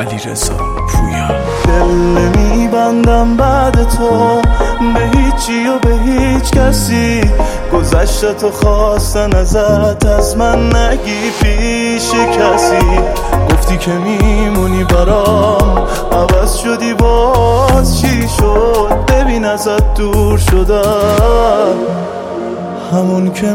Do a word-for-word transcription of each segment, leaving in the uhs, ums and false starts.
علیرضا پویا. دل نمیبندم بعد تو به هیچی و به هیچ کسی، گذشته تو خواستن ازت از من نگی پیش کسی. گفتی که میمونی برام، عوض شدی باز چی شد؟ ببین ازت دور شدم، همون که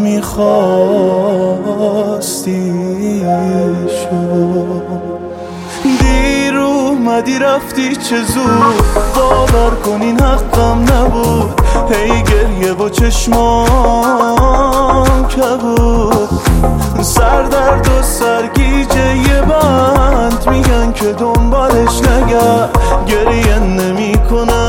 میخواستی شد. دیر اومدی رفتی چه زود، باور کن این حقم نبود. هی گریه و چشمام کبود، سردرد و سرگیجه یه بند میگن که دنبالش نگرد. گریه نمی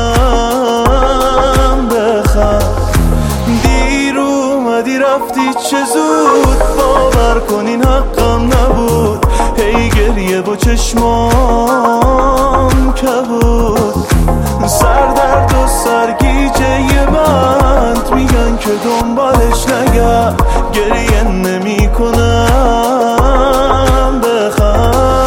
کنم بخند، دیر اومدی رفتی چه زود، باور کن این حقم نبود. هی گریه و چشمام کبود، سردرد و سرگیجه یه بند میگن که دنبالش نگرد. گریه نمی کنم بخند.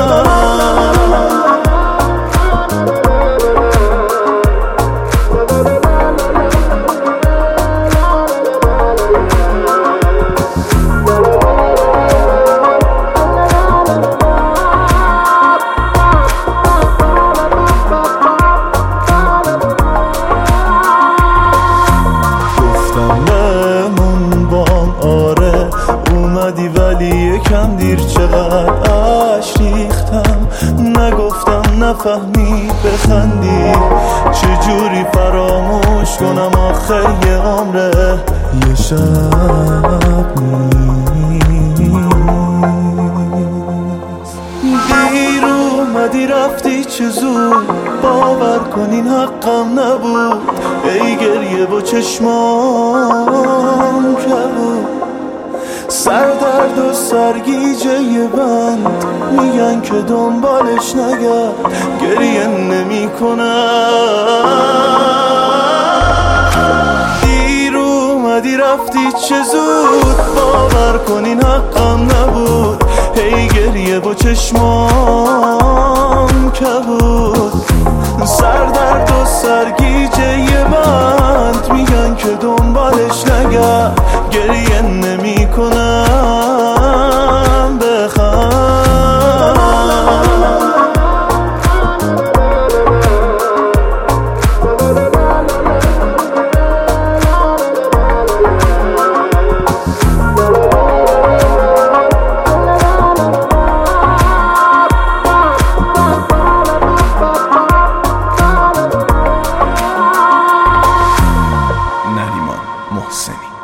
ولی یکم دیر چقدر عشق ریختم، نگفتم نفهمی بخندی. چجوری فراموش کنم آخه یه عمره یه شب نیست. دیر اومدی رفتی چه زود، باور کن این حقم نبود. ای گریه و چشمام کبود، سردرد و سرگیجه یه بند میگن که دنبالش نگرد. گریه نمی کنم. دیر اومدی رفتی چه زود، باور کن این حقم نبود. هی گریه و چشمام کبود، سردرد و سرگیجه یه بند میگن که دنبالش نگرد. گریه نمی کنم بخند. نریمان محسنی.